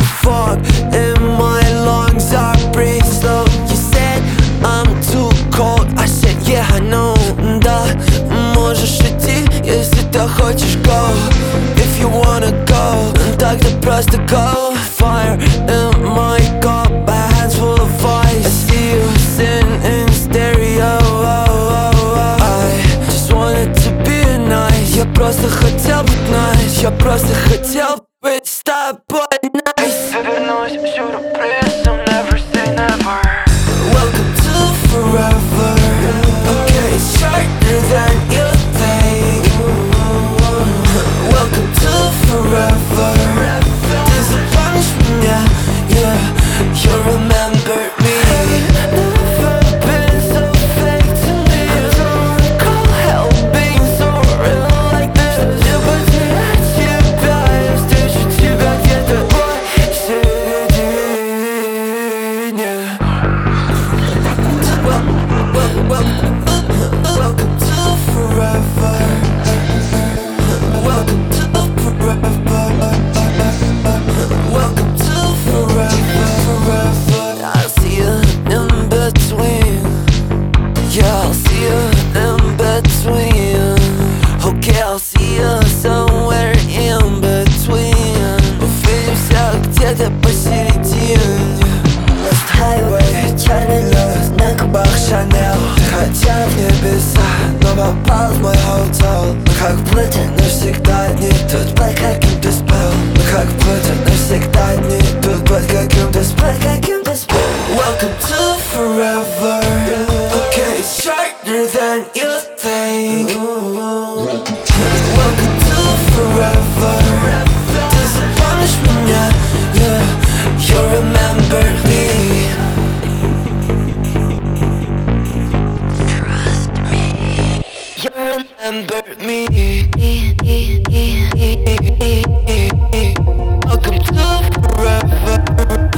fog in my lungs, I breathe slow. You said I'm too cold, I said yeah, I know. Да, можешь идти, если ты хочешь go. If you wanna go, тогда просто go. Fire in my cup, my hands full of ice. I see you sitting in stereo. I just wanted to be nice. Я просто хотел быть nice. Я просто хотел быть с тобой nice. Вернусь сюрпризом, never say never. Welcome to forever. Okay, it's shorter than you think. Welcome to forever. Disappoint me, yeah. You remember me. Never been so fake to me. I don't recall hell being so real like this. Я потерял тебя, я встречу тебя где-то посередине. Welcome to forever. Welcome to forever. Welcome to forever. I'll see you in between. Yeah, I'll see you in between. Okay, I'll see you somewhere in between. Увидимся где-то посередине. Lost highway, черный лес, на губах Шанель. Хотя в небеса, но попал в мой hotel. Мы как плыты, навсегда одни тут под каким-то spell. Мы как плыты, навсегда одни тут под каким-то spell. Welcome to forever. Okay, it's shorter than you think. Welcome to forever. Disappoint me, yeah. You remember me. You remember me. Welcome to forever.